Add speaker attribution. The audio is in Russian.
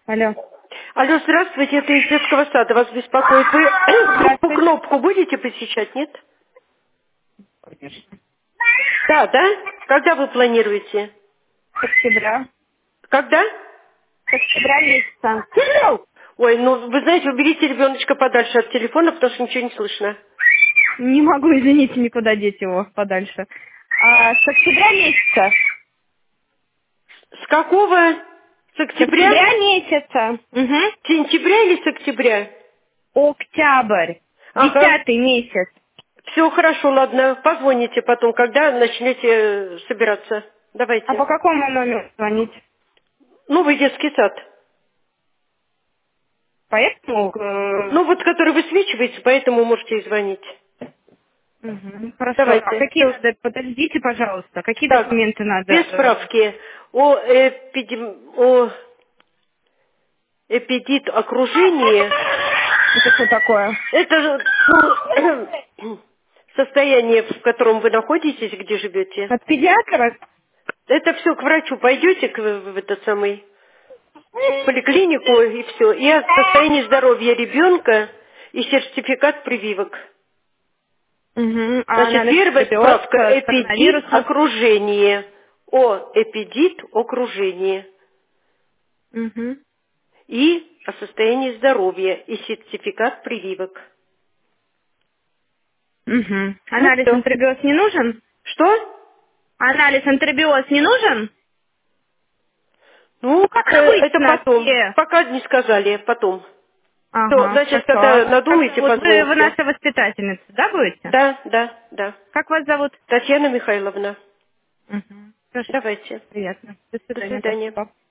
Speaker 1: Алло.
Speaker 2: Алло, здравствуйте, это из детского сада. Вас беспокоит. Вы
Speaker 1: Здравствуйте.
Speaker 2: кнопку будете посещать, нет?
Speaker 1: Конечно.
Speaker 2: Да? Когда вы планируете?
Speaker 1: С октября.
Speaker 2: Когда?
Speaker 1: С октября месяца.
Speaker 2: Ой, ну, вы знаете, уберите ребеночка подальше от телефона, потому что ничего не слышно.
Speaker 1: Не могу, извините, никуда деть его подальше. С октября месяца.
Speaker 2: С какого? С
Speaker 1: С
Speaker 2: октября?
Speaker 1: октября месяца. Угу.
Speaker 2: Сентября или с октября?
Speaker 1: Октябрь.
Speaker 2: Ага.
Speaker 1: 10 месяц.
Speaker 2: Все хорошо, ладно. Позвоните потом, когда начнете собираться.
Speaker 1: А
Speaker 2: Давайте.
Speaker 1: по какому номеру звонить?
Speaker 2: Новый детский сад.
Speaker 1: Поэтому?
Speaker 2: Ну, вот который высвечивается, поэтому можете и звонить.
Speaker 1: Хорошо. А
Speaker 2: Давайте.
Speaker 1: какие надо? Подождите, пожалуйста. Какие
Speaker 2: Так,
Speaker 1: документы надо?
Speaker 2: без справки о эпидит окружении.
Speaker 1: Это что такое?
Speaker 2: Это состояние, в котором вы находитесь, где живете.
Speaker 1: От педиатра?
Speaker 2: Это все к врачу пойдете, в этот самый в поликлинику и все. И о состоянии здоровья ребенка и сертификат прививок.
Speaker 1: Угу. А
Speaker 2: Значит,
Speaker 1: анализ
Speaker 2: первая справка
Speaker 1: от
Speaker 2: эпидит
Speaker 1: коронавируса?
Speaker 2: окружение. О эпидит окружение.
Speaker 1: Угу.
Speaker 2: И о состоянии здоровья и сертификат прививок.
Speaker 1: Угу.
Speaker 2: Ну
Speaker 1: Анализ
Speaker 2: все.
Speaker 1: энтеробиоз не нужен?
Speaker 2: Что?
Speaker 1: Анализ энтеробиоз не нужен?
Speaker 2: Ну,
Speaker 1: Как
Speaker 2: это
Speaker 1: обычно
Speaker 2: потом.
Speaker 1: все.
Speaker 2: Пока не сказали, потом. Все,
Speaker 1: Ага,
Speaker 2: значит,
Speaker 1: хорошо. А
Speaker 2: когда
Speaker 1: вас как
Speaker 2: надумаете,
Speaker 1: зовут? Вы
Speaker 2: позвоните.
Speaker 1: наша воспитательница, да, будете?
Speaker 2: Да.
Speaker 1: Как вас зовут?
Speaker 2: Татьяна Михайловна.
Speaker 1: Угу. Хорошо.
Speaker 2: Давайте.
Speaker 1: Приятно. До
Speaker 2: До
Speaker 1: свидания.
Speaker 2: свидания.
Speaker 1: Спасибо.